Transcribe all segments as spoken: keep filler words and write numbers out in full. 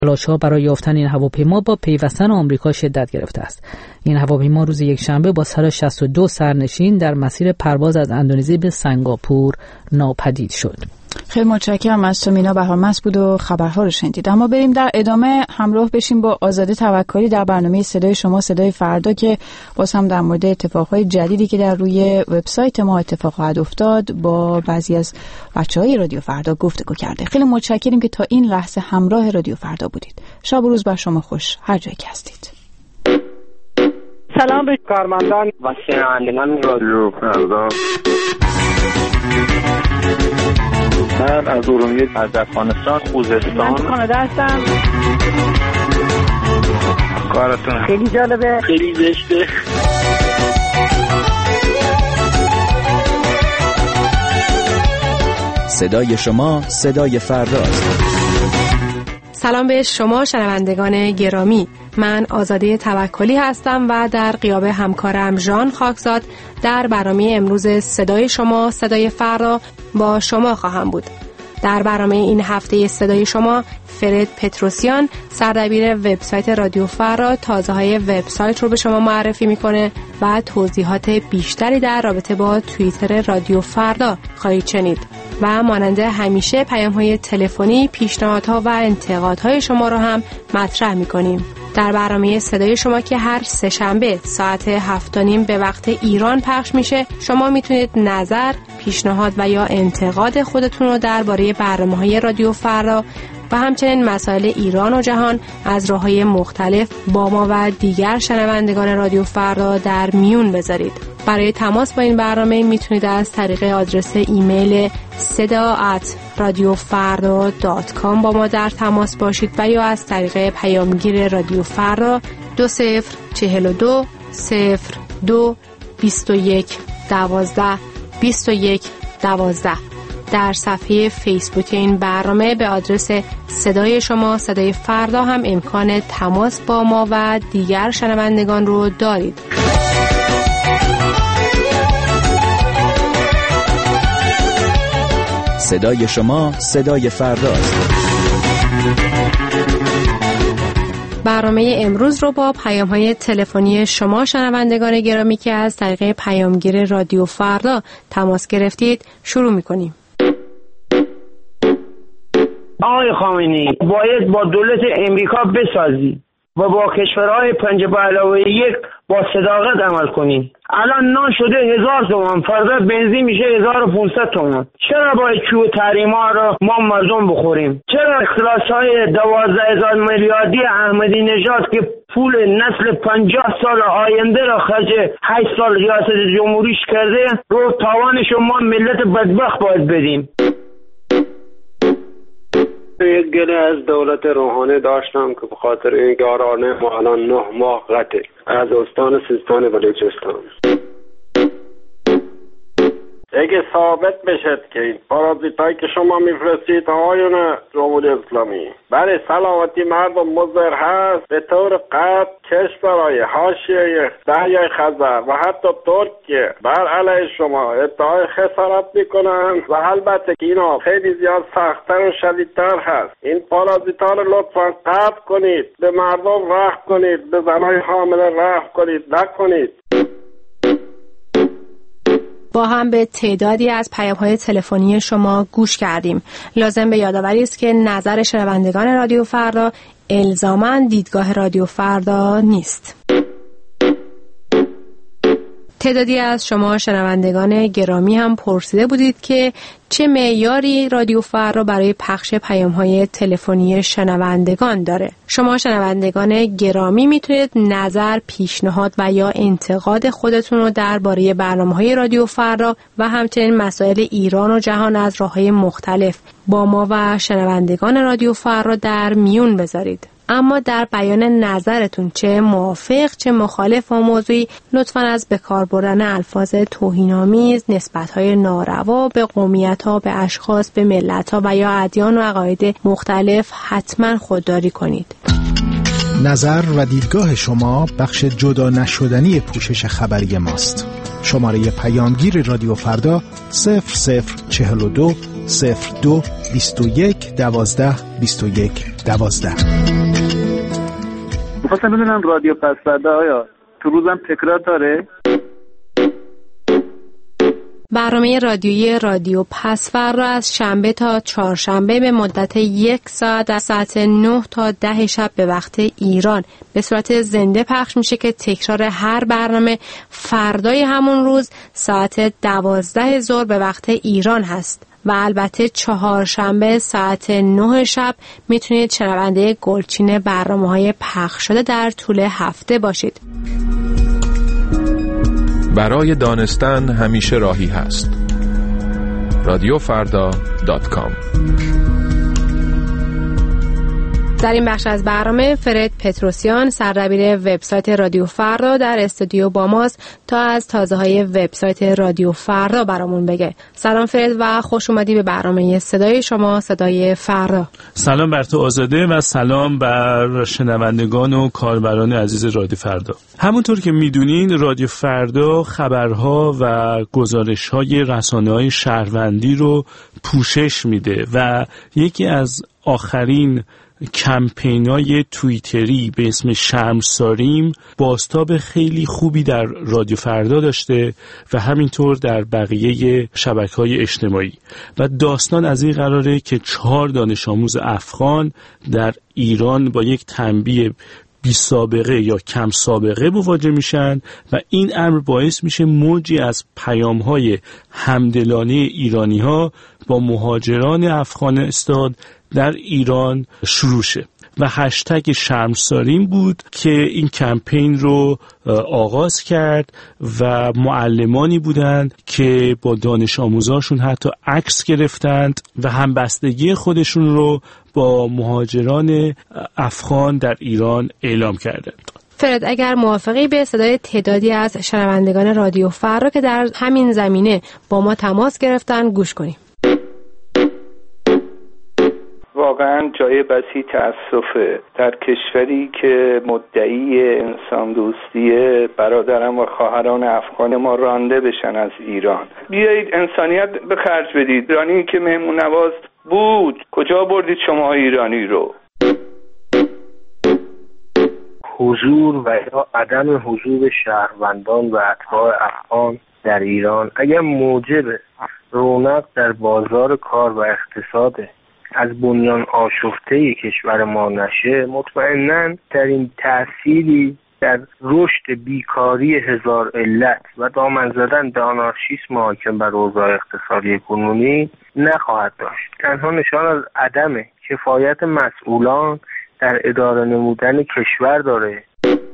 تلاش‌ها برای یافتن این هواپیما با پیوستن آمریکا شدت گرفته است. این هواپیما روز یکشنبه با صد و شصت و دو سرنشین در مسیر پرواز از اندونزی به سنگاپور ناپدید شد. خیلی متشکرم از تو مینا بهارمست بود و خبرها رو شنیدید. اما بریم در ادامه همراه بشیم با آزاده توکلی در برنامه صدای شما صدای فردا که باز هم در مورد اتفاقهای جدیدی که در روی وبسایت ما اتفاق خواهد افتاد با بعضی از بچهای رادیو فردا گفتگو کرده. خیلی متشکریم که تا این لحظه همراه رادیو فردا بودید. شب و روز بر شما خوش هر جایی که هستید. سلام به کارمندان و شنوندگان رادیو فردا. من از ارومیه از افغانستان خوزستان من کانادا هستم. کارتون خیلی جالبه، خیلی زشته. صدای شما صدای فرداست. سلام به شما شنوندگان گرامی، من آزاده توکلی هستم و در غیاب همکارم ژان خاکزاد در برنامه امروز صدای شما صدای فردا با شما خواهم بود. در برنامه این هفته صدای شما فرد پتروسیان سردبیر وبسایت رادیو فردا تازه های وبسایت رو به شما معرفی میکنه و توضیحات بیشتری در رابطه با توییتر رادیو فردا خواهید شنید. و مانند همیشه پیام‌های تلفنی، پیشنهادها و انتقادهای شما رو هم مطرح می‌کنیم. در برنامه صدای شما که هر سه شنبه ساعت هفت و نیم به وقت ایران پخش میشه، شما میتونید نظر، پیشنهاد و یا انتقاد خودتون رو درباره برنامه‌های رادیو فردا و همچنین مسائل ایران و جهان از راه‌های مختلف با ما و دیگر شنوندگان رادیو فردا در میون بذارید. برای تماس با این برنامه میتونید از طریق آدرس ایمیل صدا ات رادیو فردا دات کام با ما در تماس باشید و یا از طریق پیامگیر رادیو فردا دو صفر چهل و دو صفر دو بیست و یک دوازده بیست و یک دوازده. در صفحه فیسبوک این برنامه به آدرس صدای شما صدای فردا هم امکان تماس با ما و دیگر شنوندگان رو دارید. صدای شما صدای فرداست. برنامه امروز رو با پیام‌های تلفنی شما شنوندگان گرامی که از طریق پیامگیر رادیو فردا تماس گرفتید شروع می‌کنیم. آقای خامنه‌ای باید با دولت امریکا بسازی و با کشورهای پنج به علاوه یک با صداقت عمل کنی. الان نان شده هزار تومان، فردا بنزین میشه هزار و پونصد تومان. چرا باید چوب تحریما رو ما مردم بخوریم؟ چرا اختلاس های دوازده هزار میلیاردی احمدی نژاد که پول نسل پنجاه سال آینده را خرج هشت سال ریاست جمهوریش کرده رو تاوانش ما ملت بدبخت باید بدیم؟ یک گله از دولت روحانی داشتم که به خاطر این یارانه ما الان نه ماه قطع از استان سیستان بلوچستان. اگه ثابت بشد که این پارازیتایی که شما میفرستید آقایون جمهوری اسلامی برای سلامتی مردم مضر هست، به طور قطع کشورهای حاشیه دریای خزر و حتی ترکیه بر علیه شما ادعای خسارت میکنن و البته که اینا خیلی زیاد سخت‌تر و شدیدتر هست. این پارازیتا رو لطفا قطع کنید، به مردم رحم کنید، به زنهای حامله رحم کنید، نکنید. با هم به تعدادی از پیام‌های تلفنی شما گوش کردیم. لازم به یادآوری است که نظر شنوندگان رادیو فردا الزاماً دیدگاه رادیو فردا نیست. تعدادی از شما شنوندگان گرامی هم پرسیده بودید که چه معیاری رادیو فردا برای پخش پیام‌های تلفنی شنوندگان داره. شما شنوندگان گرامی میتونید نظر، پیشنهاد و یا انتقاد خودتون رو درباره برنامه‌های رادیو فردا و همچنین مسائل ایران و جهان از راه‌های مختلف با ما و شنوندگان رادیو فردا در میون بذارید. اما در بیان نظرتون چه موافق چه مخالف با موضوعی لطفاً از بکار بردن الفاظ توهین‌آمیز، نسبت‌های ناروا به قومیت‌ها، به اشخاص، به ملت‌ها و یا ادیان و عقاید مختلف حتماً خودداری کنید. نظر و دیدگاه شما بخش جدا نشدنی پوشش خبری ماست. شماره پیامگیر رادیو فردا صفر صفر چهل و دو صفر دو بیست و یک دوازده بیست و یک. دوازده. می‌خواستم بدونم رادیو پس فردا آیا تو روزم تکرار داره؟ برنامه رادیویی رادیو پس فردا از شنبه تا چهارشنبه به مدت یک ساعت از ساعت نه تا ده شب به وقت ایران به صورت زنده پخش میشه که تکرار هر برنامه فردای همون روز ساعت دوازده ظهر به وقت ایران هست و البته چهارشنبه ساعت نه شب میتونید شنونده گلچین برنامه‌های پخش شده در طول هفته باشید. برای دانستن همیشه راهی هست. رادیو فردا دات کام. در این بخش از برنامه فرد پتروسیان سردبیر وبسایت رادیو فردا در استودیو با ماست تا از تازه‌های وبسایت رادیو فردا برامون بگه. سلام فرد و خوش اومدی به برنامه صدای شما صدای فردا. سلام بر تو آزاده و سلام بر شنوندگان و کاربران عزیز رادیو فردا. همونطور که میدونین رادیو فردا خبرها و گزارش‌های رسانه‌های شهروندی رو پوشش میده و یکی از آخرین کمپینای توییتری به اسم شرمساریم بازتاب خیلی خوبی در رادیو فردا داشته و همینطور در بقیه شبکه‌های اجتماعی و داستان از این قراره که چهار دانش آموز افغان در ایران با یک تنبیه بی سابقه یا کم سابقه مواجه میشن و این امر باعث میشه موجی از پیام‌های همدلانه ایرانی‌ها با مهاجران افغانستان در ایران شروع شه و هشتگ شرمساریم بود که این کمپین رو آغاز کرد و معلمانی بودند که با دانش آموزاشون حتی عکس گرفتند و همبستگی خودشون رو با مهاجران افغان در ایران اعلام کردند. فرد اگر موافقی به صدای تعدادی از شنوندگان رادیو فردا که در همین زمینه با ما تماس گرفتن گوش کنیم. واقعا جای بسی تأسفه در کشوری که مدعی انسان دوستیه برادران و خواهران افغان ما رانده بشن از ایران. بیایید انسانیت به خرج بدید. ایرانی که مهمون نواز بود کجا بردید شما ایرانی رو؟ حضور و یا عدم حضور شهروندان و اتباع افغان در ایران اگر موجب رونق در بازار کار و اقتصاد از بنیان آشفته کشور ما نشه، مطمئناً در این تأثیری در رشد بیکاری هزار علت و دامن زدن به آنارشیسم حاکم بر اوضاع اقتصادی کنونی نخواهد داشت. تنها نشان از عدم کفایت مسئولان در اداره نمودن کشور داره.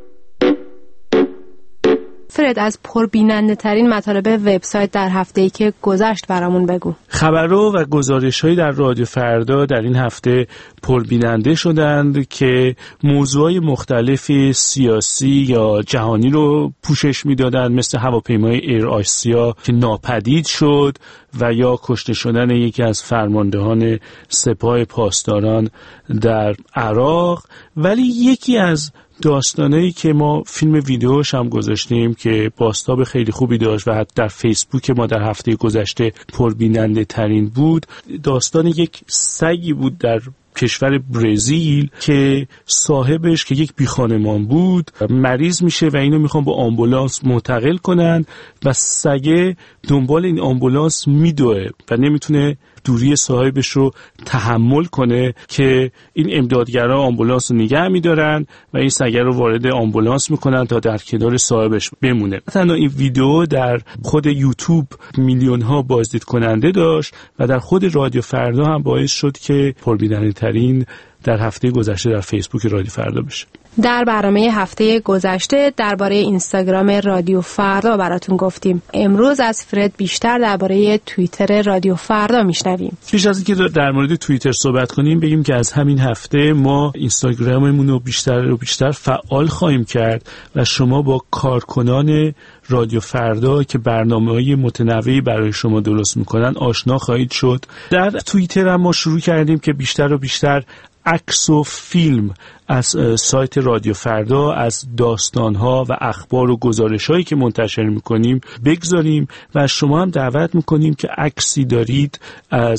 فرد از پربیننده ترین مطالب وبسایت در هفته‌ای که گذشت برامون بگو. خبرها و گزارش‌هایی در رادیو فردا در این هفته پربیننده شدند که موضوعات مختلفی سیاسی یا جهانی رو پوشش می‌دادند، مثل هواپیمای ایر آسیا که ناپدید شد و یا کشته شدن یکی از فرماندهان سپاه پاسداران در عراق. ولی یکی از داستانایی که ما فیلم ویدیوش هم گذاشتیم که بازتاب خیلی خوبی داشت و حتی در فیسبوک ما در هفته گذشته پربیننده ترین بود، داستان یک سگی بود در کشور برزیل که صاحبش که یک بیخانمان بود مریض میشه و اینو میخوان با آمبولانس منتقل کنن و سگه دنبال این آمبولانس میدوه و نمیتونه دوری صاحبش رو تحمل کنه که این امدادگرا آمبولانس رو نگه میدارن و این سگه رو وارد آمبولانس میکنن تا در کنار صاحبش بمونه. مثلا این ویدیو در خود یوتیوب میلیون ها بازدید کننده داشت و در خود رادیو فردا هم باعث شد که پربیننده ترین در هفته گذشته در فیسبوک رادیو فردا بشه. در برنامه هفته گذشته درباره اینستاگرام رادیو فردا براتون گفتیم. امروز از فرد بیشتر درباره توییتر رادیو فردا میشنویم. پیش از اینکه در مورد توییتر صحبت کنیم بگیم که از همین هفته ما اینستاگراممون رو بیشتر و بیشتر فعال خواهیم کرد و شما با کارکنان رادیو فردا که برنامه‌های متنوعی برای شما درست میکنن آشنا خواهید شد. در توییتر هم ما شروع کردیم که بیشتر و بیشتر عکس و فیلم از سایت رادیو فردا از داستان‌ها و اخبار و گزارش‌هایی که منتشر می‌کنیم بگذاریم و شما هم دعوت می‌کنیم که عکسی دارید از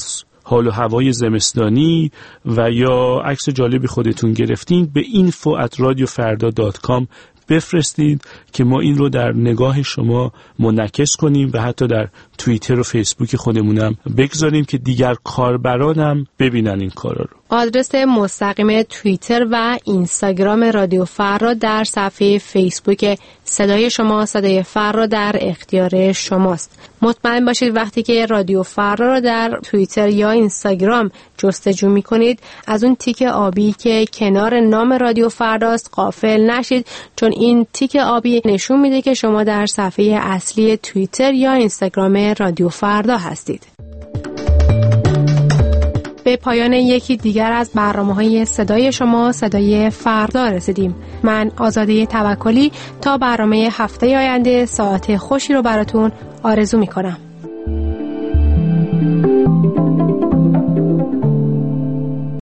حال و هوای زمستانی و یا عکس جالبی خودتون گرفتین به اینفو ات رادیو فردا دات کام بفرستید که ما این رو در نگاه شما منعکس کنیم و حتی در توییتر و فیسبوک خودمونم بگذاریم که دیگر کاربرانم ببینن این کارا رو. آدرس مستقیم توییتر و اینستاگرام رادیو فردا در صفحه فیسبوک صدای شما صدای فردا در اختیار شماست. مطمئن باشید وقتی که رادیو فردا رو در توییتر یا اینستاگرام جستجو می‌کنید از اون تیک آبی که کنار نام رادیو فرداست غافل نشید، چون این تیک آبی نشون میده که شما در صفحه اصلی توییتر یا اینستاگرام رادیو فردا هستید. به پایان یکی دیگر از برنامه‌های صدای شما صدای فردا رسیدیم. من آزاده توکلی تا برنامه هفته آینده ساعت خوشی رو براتون آرزو می‌کنم.